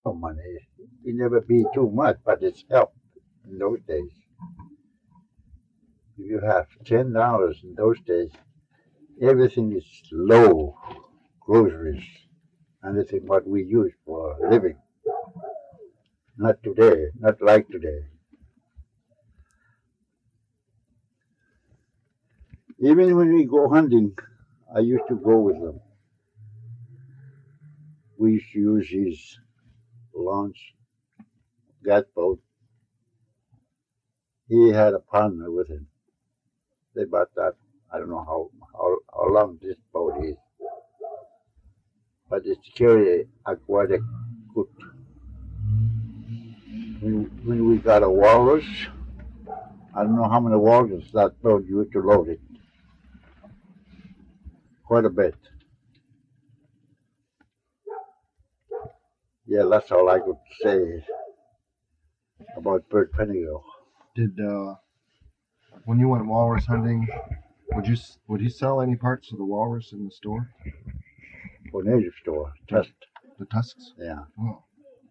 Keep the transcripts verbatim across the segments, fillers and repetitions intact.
for money. It never be too much, but it's help in those days. If you have ten dollars in those days, everything is low, groceries, anything what we use for living. Not today, not like today. Even when we go hunting, I used to go with them. We used to use his launch, gas boat. He had a partner with him. They bought that. I don't know how, how, how long this boat is, but it's carry aquatic good. When, when we got a walrus, I don't know how many walrus that boat used to load it. Quite a bit. Yeah, that's all I could say about Bert Pennyville. Did uh, when you went walrus hunting, would you would he sell any parts of the walrus in the store? For native store, test. The tusks? Yeah. Oh.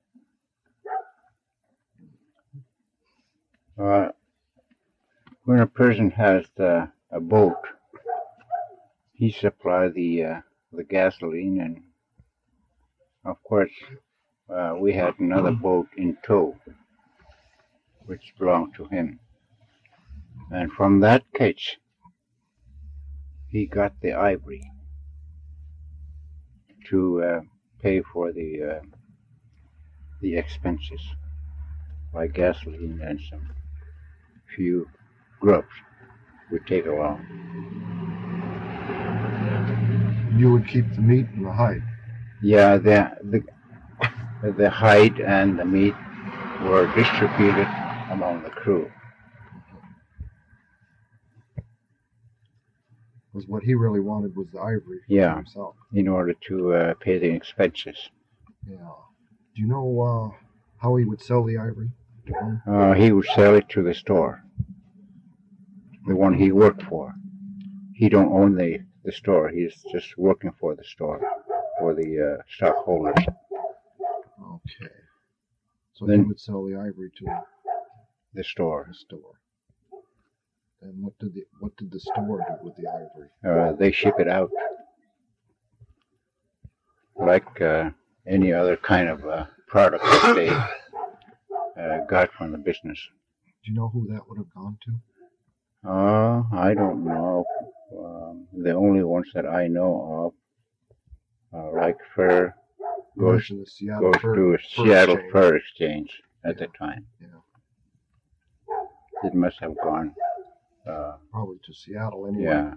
Uh, when a person has the, a boat, he supplies the uh, the gasoline, and of course uh, we had another boat in tow, which belonged to him. And from that catch, he got the ivory to uh, pay for the uh, the expenses, like gasoline and some few grubs we take along. You would keep the meat and the hide. Yeah, the the the hide and the meat were distributed among the crew. Because what he really wanted was the ivory for Yeah. himself. In order to uh, pay the expenses. Yeah. Do you know uh, how he would sell the ivory to him? Uh, he would sell it to the store, the one he worked for. He don't own the, the store. He's just working for the store, for the uh, stockholders. Okay. So Then- he would sell the ivory to The store. the store. And what did the what did the store do with the ivory? Uh, they ship it out like uh, any other kind of uh, product that they uh, got from the business. Do you know who that would have gone to? Uh, I don't know. Um, the only ones that I know of, uh, like fur, You goes, mentioned the Seattle goes Fur, to a Fur Seattle Exchange. Fur Exchange at Yeah. the time. Yeah. It must have gone. Uh, Probably to Seattle anyway. yeah.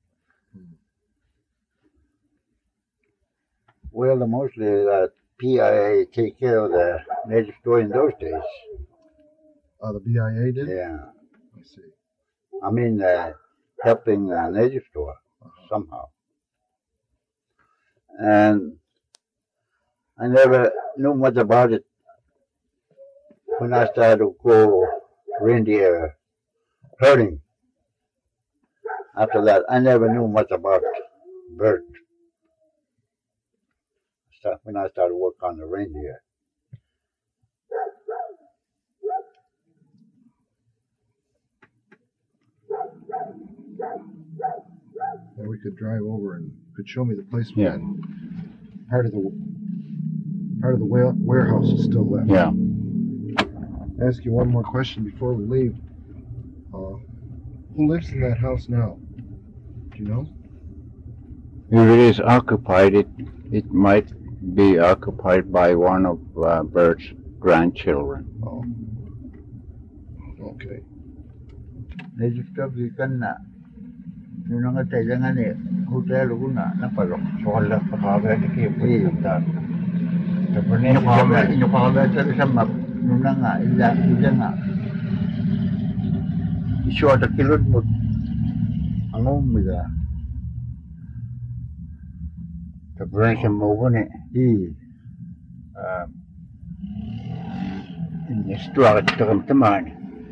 Well, mostly that P I A take care of the native store in those days. Uh, the B I A did? Yeah. I see. I mean, uh, helping the native store somehow. And I never knew much about it when I started to go reindeer herding. After that, I never knew much about bird. Start- When I started work on the reindeer. Or we could drive over and could show me the place Yeah. where part of the part of the wa- warehouse is still left. Yeah. I'll ask you one more question before we leave. Uh, who lives in that house now? Do you know? If it is occupied, it it might be occupied by one of uh, Bert's grandchildren. Oh. Okay. Native store kan na. Nung nga tayo nga ni hotel ko na napalok. Soalnya pekawai itu Iya. dan Inyo pa ba? Inyo pa ba sa sa map? Nung nga ila ila nga. Isu ada kilod mo. Ang umiga. sebenarnya semua ni Iya. ini setelah teman-teman.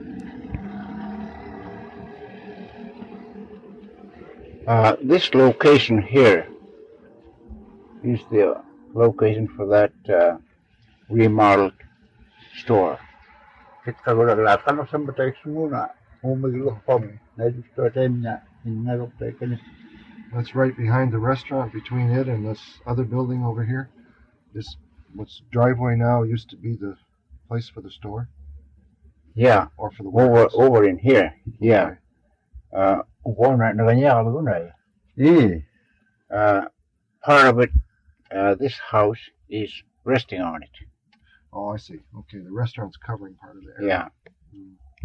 Uh, this location here is the location for that uh, remodeled store. Kita gulaglakan sa batay muna. Umiglo pa. Nadito tayo niya. Inarok tayo kanis. That's right behind the restaurant, between it and this other building over here. This, what's driveway now, used to be the place for the store Yeah, or for the over warehouse. over in here. Yeah. Uh, one right now, yeah, we're gonna- Eh. uh, part of it, uh, this house is resting on it. Oh, I see. Okay, the restaurant's covering part of the area. Yeah.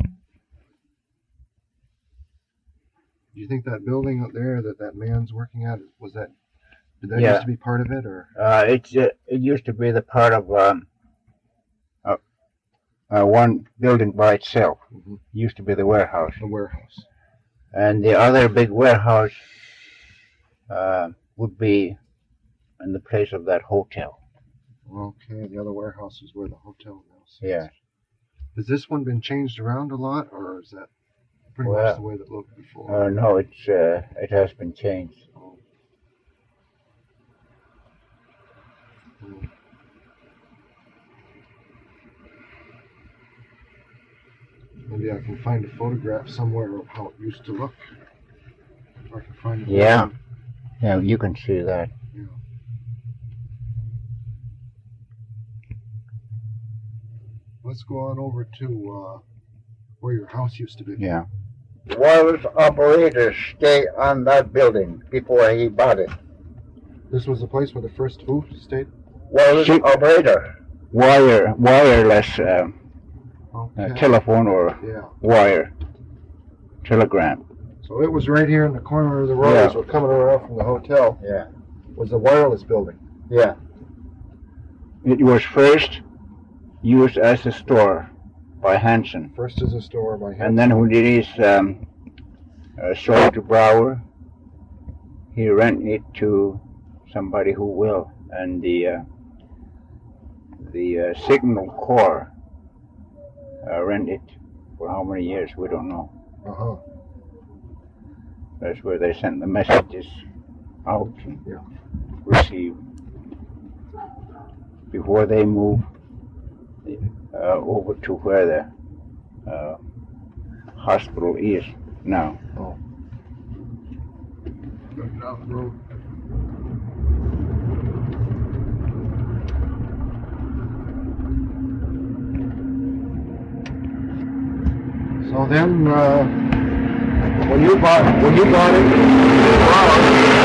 Do you think that building up there that that man's working at, was that, did that Yeah. used to be part of it, or? Uh, it's uh, it used to be the part of um, uh, uh, one building by itself. Mhm. Used to be the warehouse, The warehouse. and the other big warehouse uh, would be in the place of that hotel. Okay, the other warehouse is where the hotel now sits. Yeah. Has this one been changed around a lot, or is that pretty Well, much the way that looked before? Uh, no, it's uh, it has been changed. Hmm. Maybe I can find a photograph somewhere of how it used to look. If I can find it. Yeah. Yeah, you can see that. Yeah. Let's go on over to uh, where your house used to be. Yeah. Wireless operators stay on that building before he bought it. This was the place where the first who stayed? Wireless Shoot. operator. Wire, wireless uh, Okay. uh, telephone or yeah. wire telegram. So it was right here in the corner of the road as Yeah. we're coming around from the hotel. Yeah. Was the wireless building. Yeah. It was first used as a store by Hansen, First as a store by hand. and then when it is um, uh, sold to Brower, he rent it to somebody who will, and the uh, the uh, Signal Corps uh, rent it for how many years we don't know. Uh-huh. That's where they send the messages out and Yeah. receive before they move uh, over to where the uh, hospital is now. Road. So then, uh, when you bought when you bought it from Brower,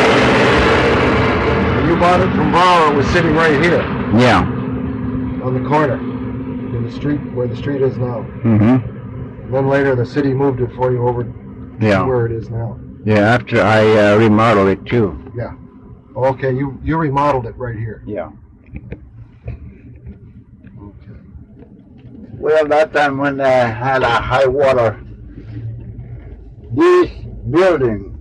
when you bought it from Brower, it was sitting right here Yeah. on the corner in the street where the street is now. Mm-hmm. Then later, the city moved it for you over to Yeah. where it is now. Yeah. After I uh, remodeled it too. Okay, you you remodeled it right here. Yeah. Okay. Well, that time when they had a high water, this building,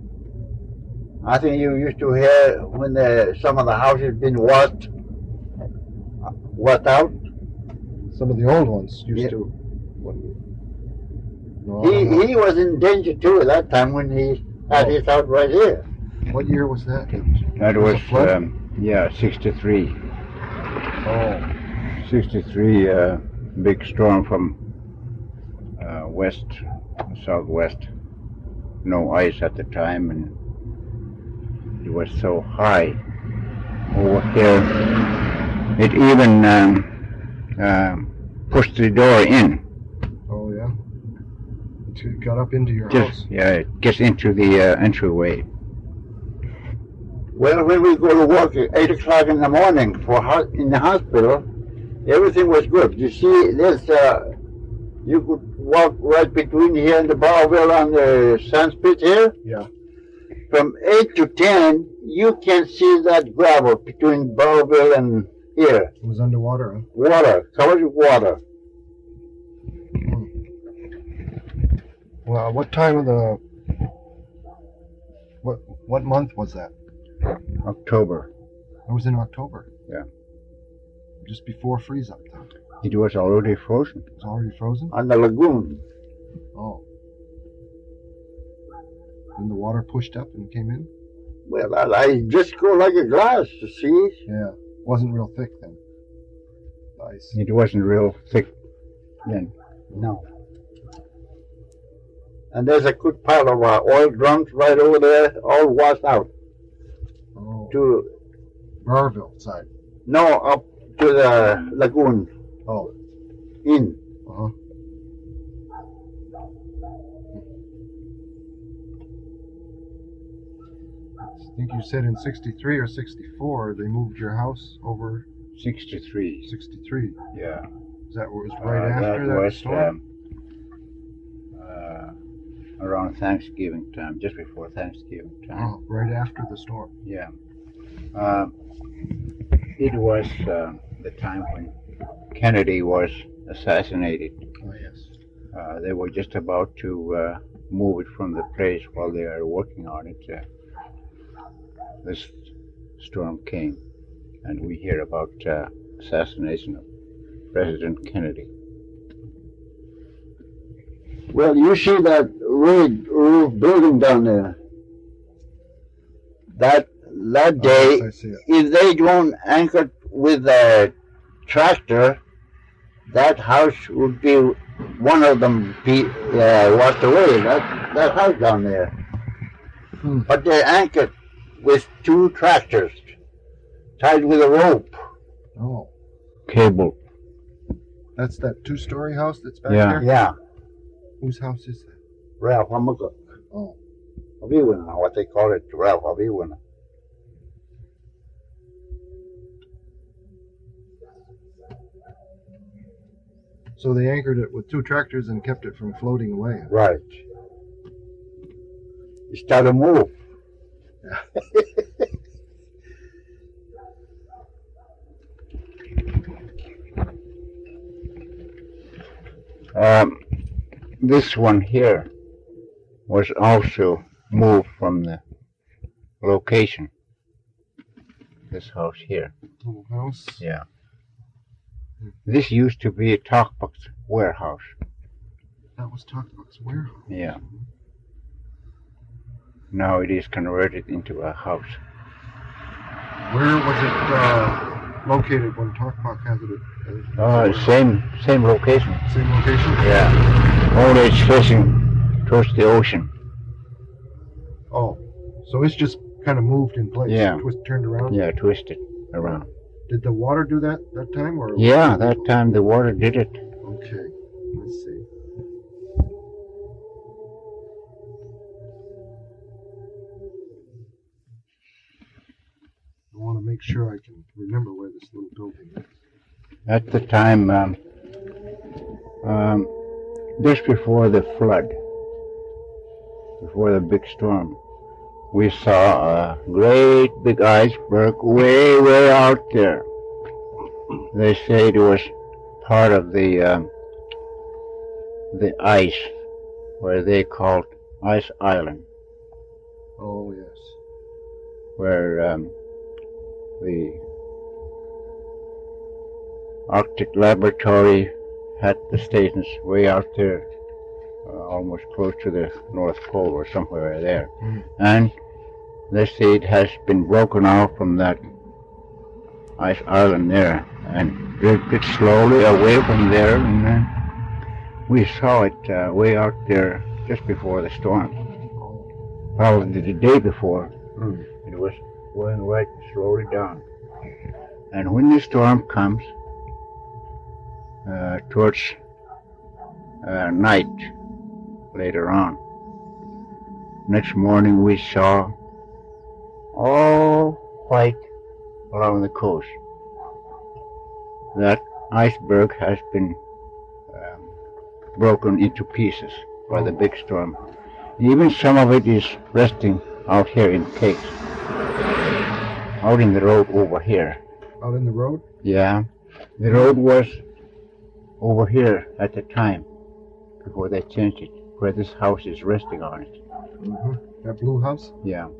I think you used to hear when the, some of the houses been washed, washed out. Some of the old ones used Yeah. to. When, no, I don't know. He he was in danger too at that time when he had Oh. his house right here. What year was that? That Was was it flood? um, yeah sixty-three. Oh, sixty-three. Uh, big storm from uh, west, southwest. No ice at the time, and it was so high over here. It even um, um, pushed the door in. oh yeah. It got up into your Just house. yeah, it gets into the uh, entryway. Well, when we go to work at eight o'clock in the morning for ho- in the hospital, everything was good. You see, there's uh, you could walk right between here and the Barville on the Sandspit here. Yeah. From eight to ten, you can see that gravel between Barville and here. It was underwater, huh? Water, covered with water. Well, what time of the? What what month was that? October. It was in October. Yeah. Just before freeze up time. It was already frozen. It was already frozen. On the lagoon. Oh. And the water pushed up and came in. Well, I, I just go like a glass to see. Yeah. Wasn't real thick then. Ice. It wasn't real thick then. No. And there's a good pile of uh, oil drums right over there, all washed out. Oh. To Barville side. no, up to the lagoon Oh. in. Uh-huh. I think you said in sixty-three or sixty-four they moved your house over sixty-three. sixty-three. Yeah. Is that what was right Uh, after that that, was storm? um, uh, around Thanksgiving time, just before Thanksgiving time. Oh, right after the storm. Yeah. Uh, it was uh, the time when Kennedy was assassinated. Oh, yes. Uh, they were just about to uh, move it from the place while they are working on it. Uh, this storm came, and we hear about uh, assassination of President Kennedy. Well, you see that red roof building down there. That that Oh, day, yes, I see it. if they don't anchor it with a tractor, that house would be one of them be uh, washed away. That that house down there. Hmm. But they anchored with two tractors tied with a rope. Oh, Cable. that's that two-story house that's back Yeah. there? Yeah, Whose house is that? Ralph Hamaka. Oh. Aviwana, what they call it, Ralph Aviwana. So they anchored it with two tractors and kept it from floating away. Right. It's got to move. Um, this one here was also moved from the location. This house here. Little house. Yeah. This used to be a Talkbox warehouse. That was Talkbox warehouse. Yeah. Now it is converted into a house. Where was it uh, located when Talkbox had it? Uh, Uh, same same location. Same location? Yeah. Only it's facing towards the ocean. Oh, so it's just kind of moved in place. Yeah. Twist, turned around. Yeah, twisted around. Did the water do that that time, or? Yeah, that time the water did it. Okay, let's see. I want to make sure I can remember where this little building is. At the time, um, um, just before the flood, before the big storm, we saw a great big iceberg way, way out there. They say it was part of the um, the ice, where they called Ice Island, Oh yes. where um, the Arctic Laboratory had the stations way out there, uh, almost close to the North Pole or somewhere there. Mhm. And they say it has been broken off from that ice island there and drifted slowly away from there. And uh, we saw it uh, way out there just before the storm. Oh. Probably the day before. Mm. It was going right slowly down. And when the storm comes, uh, towards uh, night, later on, next morning we saw all white along the coast. That iceberg has been um, broken into pieces by the big storm. Even some of it is resting out here in cakes, out in the road over here. Out in the road? Yeah, the road was over here at the time, before they changed it, where this house is resting on it. Mm-hmm. That blue house? Yeah.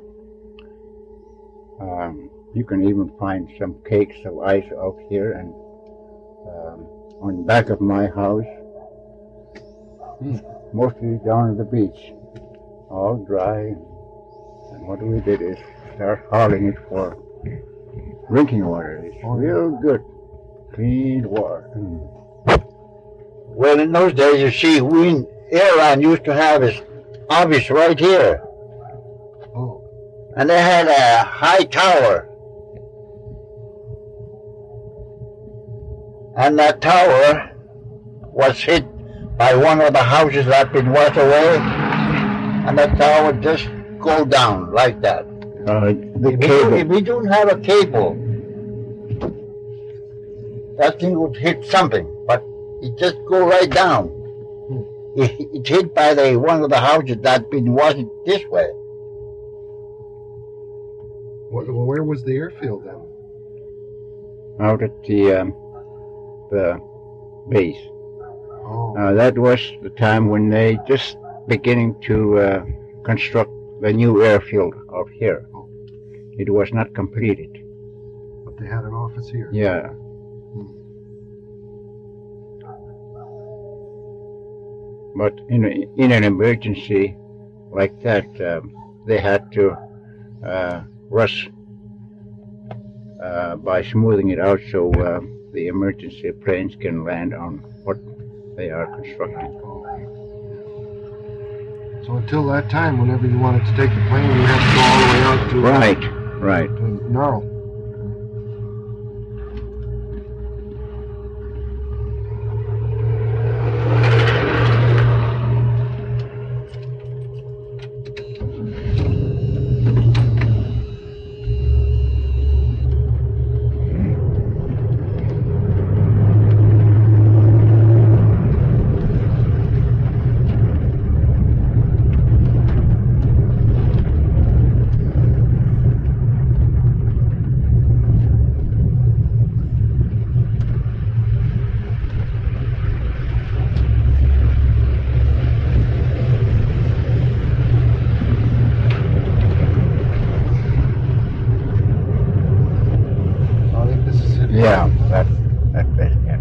Um, you can even find some cakes of ice out here, and um, on the back of my house, mostly down at the beach, all dry. And what we did is start hauling it for drinking water. It's Oh, yeah. real good, Clean water. Well, in those days, you see, we airline used to have his office right here. Oh, And they had a high tower. And that tower was hit by one of the houses that had been washed away. And that tower would just go down like that. Uh, the If we, cable. if we don't have a cable, that thing would hit something, but it just go right down. It, it's hit by the one of the houses that been washed this way. what, well, where was the airfield then? Out at the um, the base. Oh, Uh, that was the time when they just beginning to uh, construct the new airfield out here. It was not completed. but they had an office here. Yeah. But in a, in an emergency like that, um, they had to uh, rush uh, by smoothing it out so uh, the emergency planes can land on what they are constructing. So until that time, whenever you wanted to take the plane, you had to go all the way out to Right, right. to Gnarl. I think this is it. Yeah, that, that bit, yeah.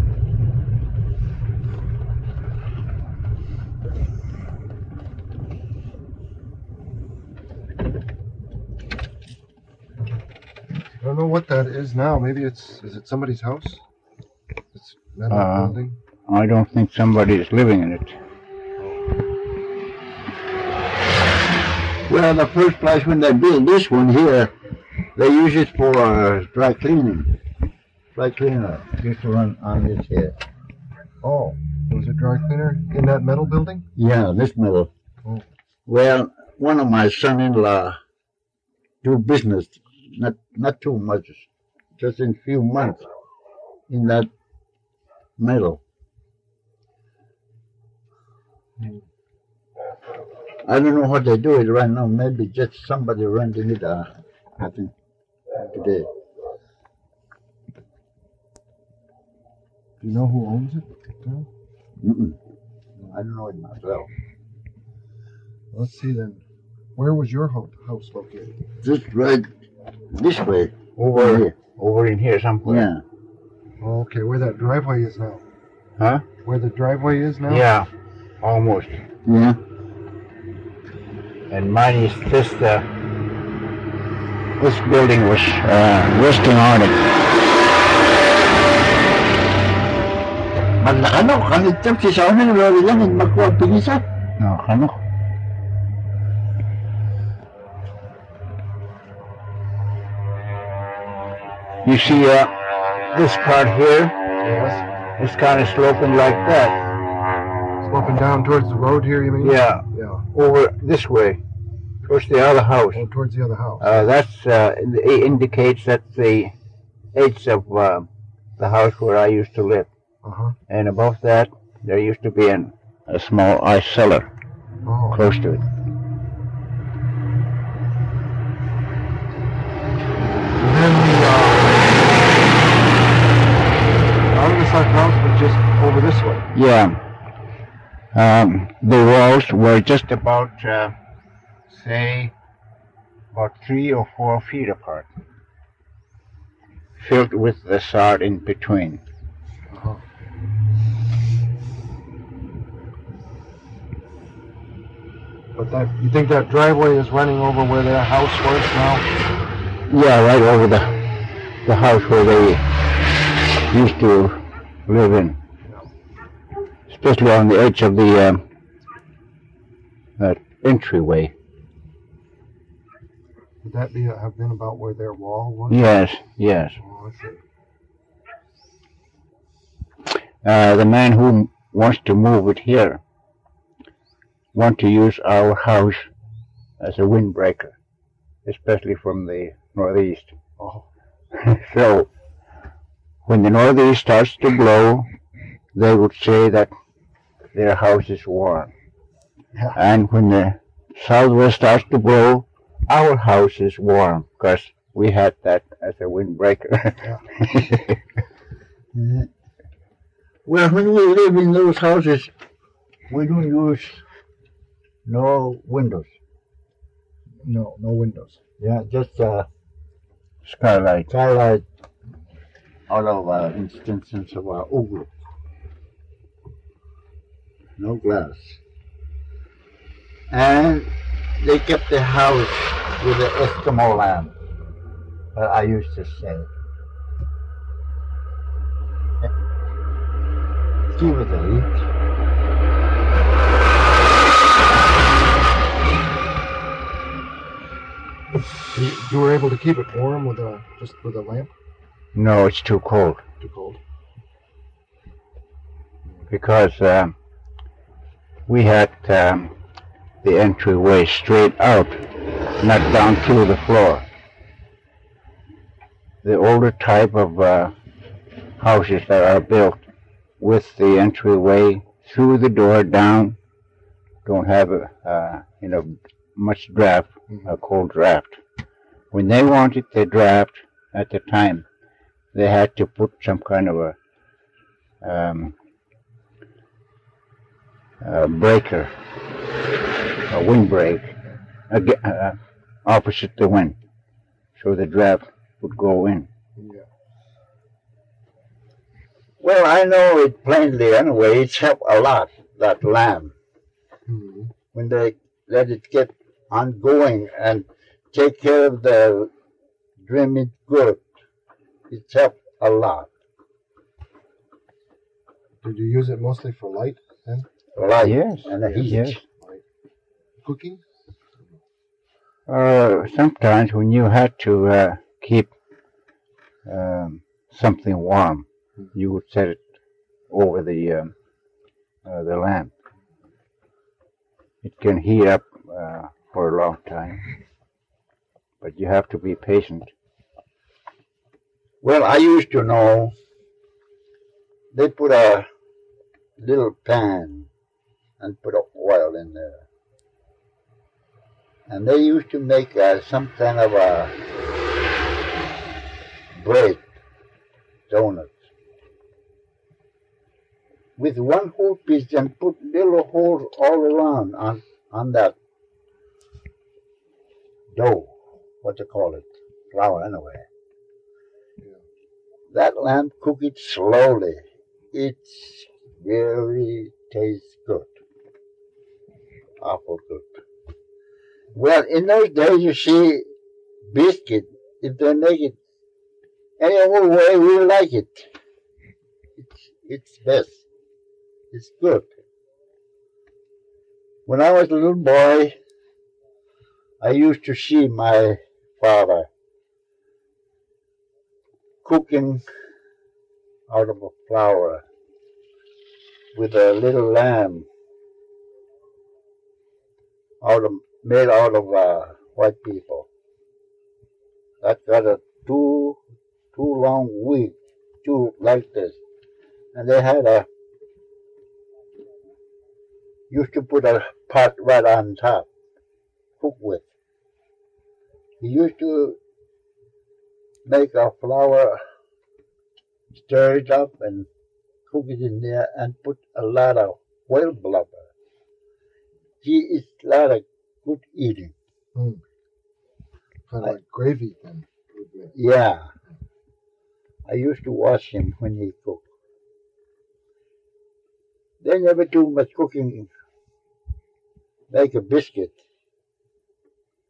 I don't know what that is now. Maybe it's, is it somebody's house? It's metal Uh, building. I don't think somebody is living in it. Well, the first place when they built this one here, they use it for uh, dry cleaning. Dry cleaner used to run on this here. Oh, there was a dry cleaner in that metal building? Yeah, this metal. Oh. Well, one of my son-in-law do business, not not too much, just in few months in that metal. I don't know what they do it right now. Maybe just somebody renting it. Uh, I think today. Do you know who owns it? No? Mm-mm. I don't know it myself. Let's see then. Where was your ho- house located? Just right this way. Over, here. over in here somewhere. Yeah. Oh, okay, where that driveway is now. Huh? Where the driveway is now? Yeah, almost. Yeah. And mine is just, uh, this building was uh, resting on it. Ang ano, kanitap si Sauna, lori lang, hindi makuha pinisa. No, ano? You see, uh, this part here, Yes. it's kind of sloping like that. Sloping down towards the road here, you mean? Yeah, Yeah. over this way, towards the other house. Oh, towards the other house. Uh, that's uh, it indicates that's the edge of uh, the house where I used to live. Uh-huh. And above that, there used to be an, a small ice cellar Oh. close to it. And then the, uh, out of the side house was just over this way. Yeah. Um, the walls were just about, uh, say, about three or four feet apart, filled with the sod in between. Uh-huh. But that, you think that driveway is running over where their house was now? Yeah, right over the the house where they used to live in, especially on the edge of the um, uh, entryway. Would that be have been about where their wall was? Yes, yes. Oh, I see. Uh, the man who wants to move it here want to use our house as a windbreaker, especially from the northeast. Oh, So when the northeast starts to blow, they would say that their house is warm. Yeah. And when the southwest starts to blow, our house is warm because we had that as a windbreaker. Uh, Well, when we live in those houses, we don't use no windows. no, no windows. Yeah, just uh, Skylight. skylight out of uh, instances of uh, oak. No glass. And they kept the house with the Eskimo lamp, uh, I used to say. Give it a heat. You, you were able to keep it warm with a just with a lamp? No, it's too cold Too cold. because um, we had um, the entryway straight out, not down through the floor. The older type of uh, houses that are built with the entryway through the door down don't have a, uh, you know, much draft, a cold draft. When they wanted the draft at the time, they had to put some kind of a, um, a breaker, a windbreak, ag- uh, opposite the wind, so the draft would go in. Yeah. Well, I know it plainly anyway. It's helped a lot, that lamb. Hmm. When they let it get ongoing and take care of the dreaming good, it's helped a lot. Did you use it mostly for light then? Light Yes, and the heat. yes. Cooking? Uh, sometimes when you had to uh, keep um, something warm, you would set it over the um, uh, the lamp. It can heat up uh, for a long time, but you have to be patient. Well, I used to know they put a little pan and put oil in there. And they used to make uh, some kind of a bread, donuts, with one whole piece and put little holes all around on, on that dough, what you call it, flour anyway. That lamb cook it slowly. It's very tastes good. Awful good. Well, in those days, you see, biscuit, if they make it any old way, we like it. It's, it's best. It's good. When I was a little boy, I used to see my father cooking out of a flour with a little lamb out of made out of uh, white people. That got a two two long week, two like this, and they had a used to put a pot right on top, cook with. He used to make a flour, stir it up, and cook it in there, and put a lot of whale blubber. He is a lot of good eating. Hmm. Kind of I- like gravy then. would be. Yeah. I used to watch him when he cooked. They never do much cooking. Make a biscuit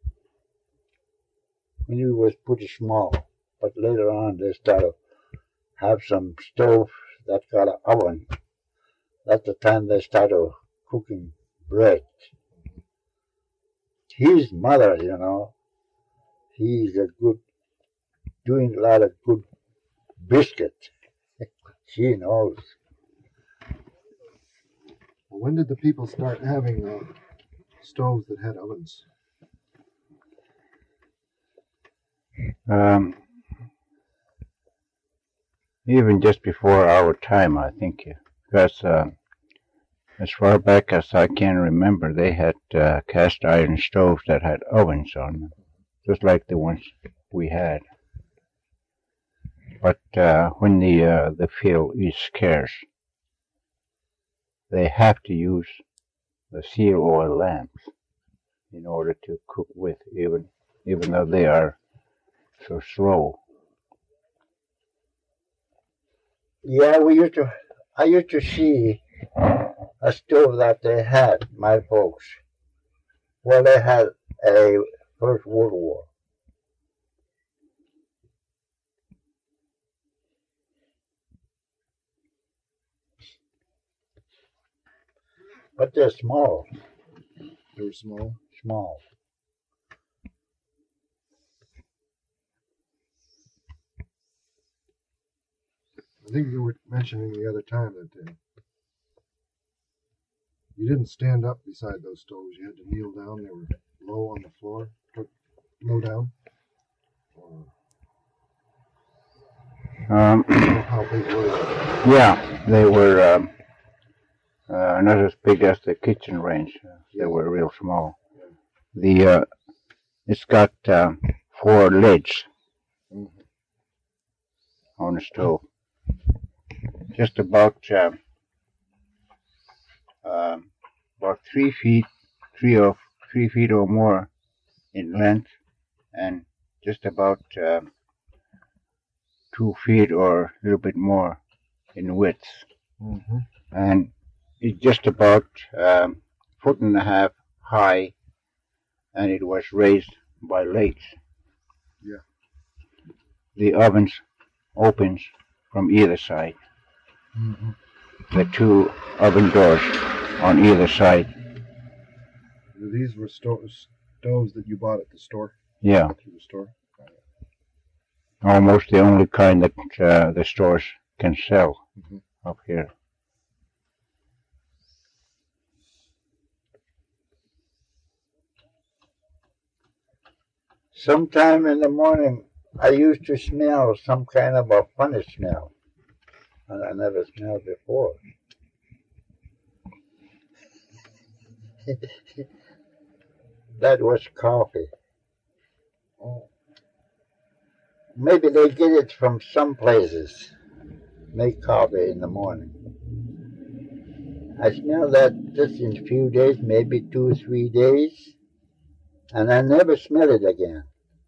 when he was pretty small, but later on they started have some stove that got an oven. That's the time they started cooking bread. His mother, you know, he's a good, doing a lot of good biscuit. She knows. Well, when did the people start having uh, stoves that had ovens? Um, even just before our time, I think, because uh, as far back as I can remember, they had uh, cast iron stoves that had ovens on them, just like the ones we had. But uh, when the uh, the fuel is scarce, they have to use the seal oil lamps in order to cook with, even even though they are so slow. Yeah, we used to, I used to see a stove that they had, my folks. Well, they had a First World War. But they're small, They were small. small. I think you were mentioning the other time that uh, you didn't stand up beside those stoves. You had to kneel down. They were low on the floor, low down. Or, Um, how big were they? yeah, they were um, uh, not as big as the kitchen range. Uh, they were real small. The uh, it's got uh, four lids Mhm. on the stove, just about uh, um, about three feet, three or three feet or more in length, and just about um, two feet or a little bit more in width, Mhm. and it's just about um, foot and a half high, and it was raised by legs. Yeah. The ovens opens from either side. Mhm. The two oven doors on either side. These were sto- stoves that you bought at the store, Yeah, through the store. almost the only kind that uh, the stores can sell Mhm. up here. Sometime in the morning, I used to smell some kind of a funny smell, and I never smelled before. That was coffee. Oh. Maybe they get it from some places. Make coffee in the morning. I smell that just in a few days, maybe two or three days, and I never smell it again.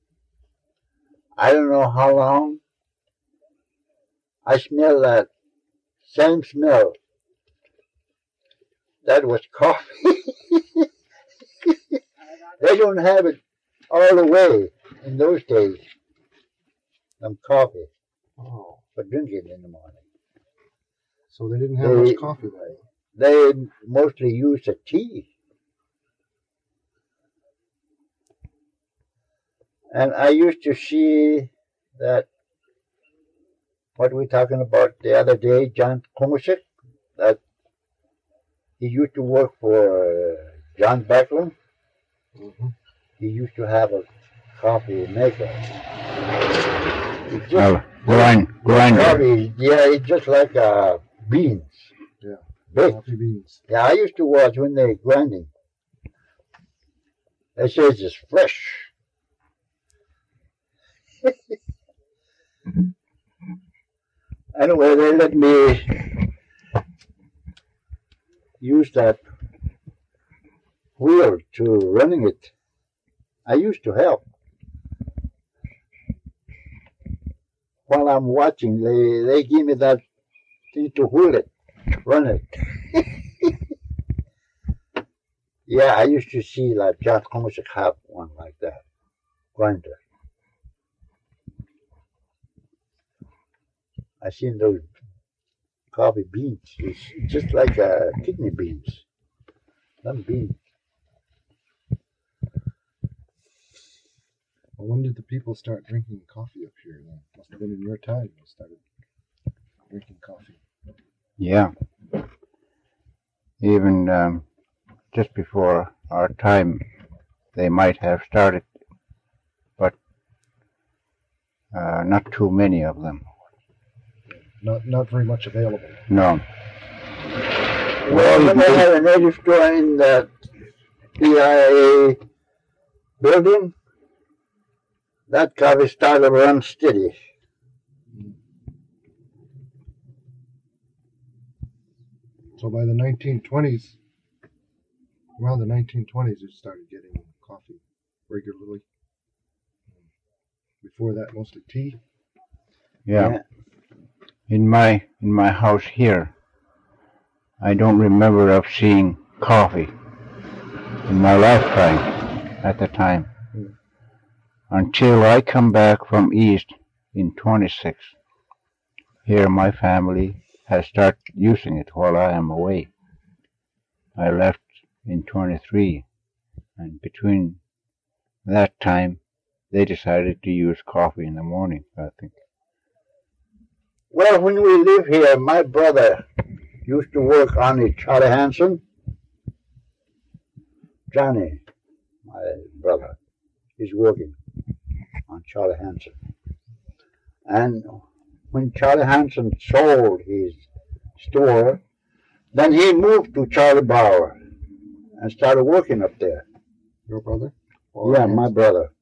I don't know how long. I smell that same smell. That was coffee. They don't have it all the way in those days. Some coffee Oh. for drinking in the morning. So they didn't have They- much coffee then. They mostly use a tea. And I used to see that, what we talking about the other day, John Komosik, that he used to work for uh, John Backlund. Mhm. He used to have a coffee maker. It's just, Oh, grind, grinder. coffee, yeah, it's just like uh, beans. Yeah. Big. Coffee beans. Yeah, I used to watch when they're grinding. They say it's just fresh. Anyway, they let me use that wheel to running it. I used to help. While I'm watching, they, they give me that thing to wheel it, run it. Yeah, I used to see like John Komosik have one like that, grinder. I seen those coffee beans. It's just like uh, kidney beans. Not beans. Well, when did the people start drinking coffee up here then? Must have been in your time they started drinking coffee. Yeah. Even um, just before our time, they might have started, but uh, not too many of them. Not not very much available. No. Well, when they had a native store in the P I A building, that coffee started to run steady. So by the nineteen twenties, around the nineteen twenties, you started getting coffee regularly. Before that, mostly tea. Yeah. In my in my house here, I don't remember of seeing coffee in my lifetime at the time. Mm. Until I come back from East in twenty-six. Here my family has started using it while I am away. I left in twenty-three, and between that time they decided to use coffee in the morning, I think. Well, when we live here, my brother used to work on the Charlie Hanson. Johnny, my brother, is working on Charlie Hanson. And when Charlie Hanson sold his store, then he moved to Charlie Brower and started working up there. Your brother? Or Yeah, Hanson? my brother.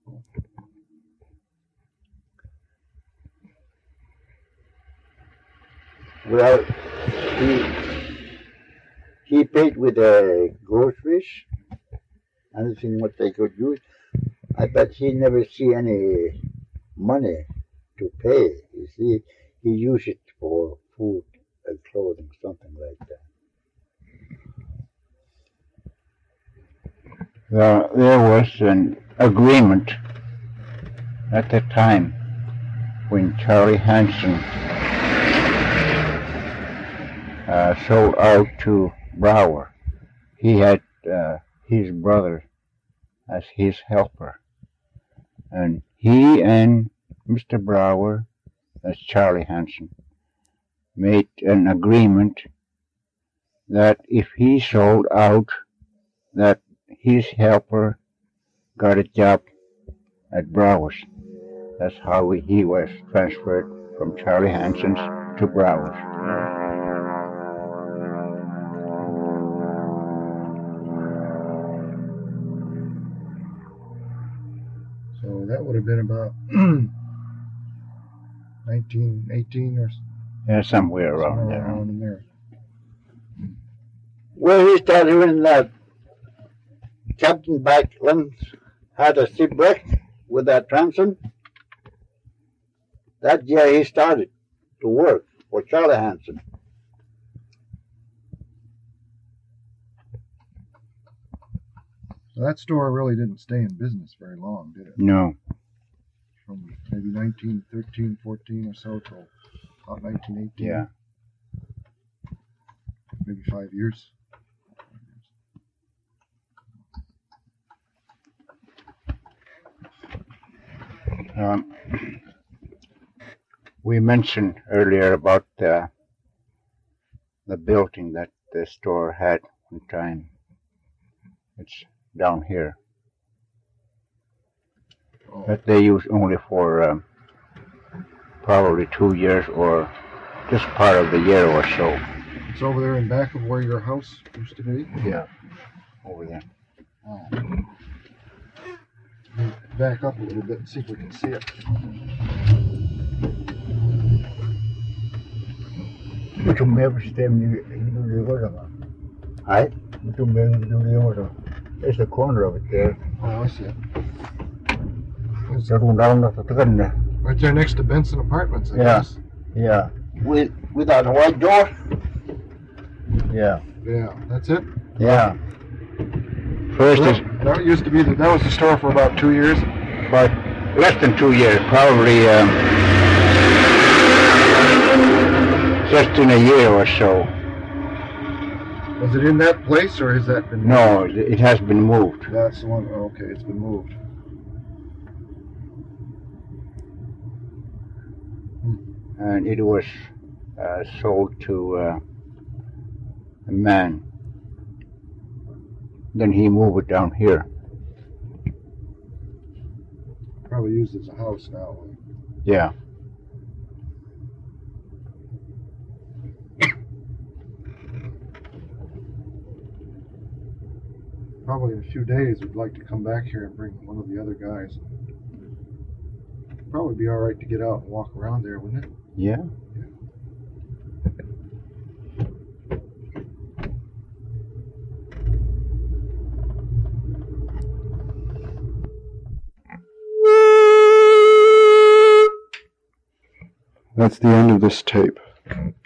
Well, he he paid with the groceries, anything what they could use. I bet he never see any money to pay. You see, he used it for food and clothing, something like that. There, there was an agreement at the time when Charlie Hanson uh, sold out to Brower. He had uh, his brother as his helper, and he and Mister Brower, that's Charlie Hanson, made an agreement that if he sold out, that his helper got a job at Brower's. That's how he was transferred from Charlie Hanson's to Brower's. So that would have been about nineteen eighteen or Yeah, somewhere around somewhere there. around in there. Well, he started when that Captain Backlund had a shipwreck with that transom. That year he started to work for Charlie Hanson. So that store really didn't stay in business very long, did it? No. From maybe nineteen thirteen, fourteen or so till about nineteen eighteen. Yeah. Maybe five years. Um, we mentioned earlier about uh, the building that the store had one time. It's down here. Oh, That they use only for um, probably two years or just part of the year or so. it's over there in back of where your house used to be. Yeah. Over there. Oh. Back up a little bit and see if we can see it. Mutum member system you you go Hi. Mutum member There's a corner of it there. Oh, I see it. It's It's down at the corner. right there next to Benson Apartments, I Yeah. guess. Yeah. With with that white door. Yeah. Yeah, that's it. Yeah. First is That, that used to be the, that was the store for about two years. about less than two years, probably um, just in a year or so. Was it in that place, or has that been? No, it has been moved. That's the one. Oh, okay, it's been moved. And it was uh, sold to uh, a man. Then he moved it down here. Probably used as a house now. Yeah. Probably in a few days, we'd like to come back here and bring one of the other guys. Probably be all right to get out and walk around there, wouldn't it? Yeah. That's the end of this tape.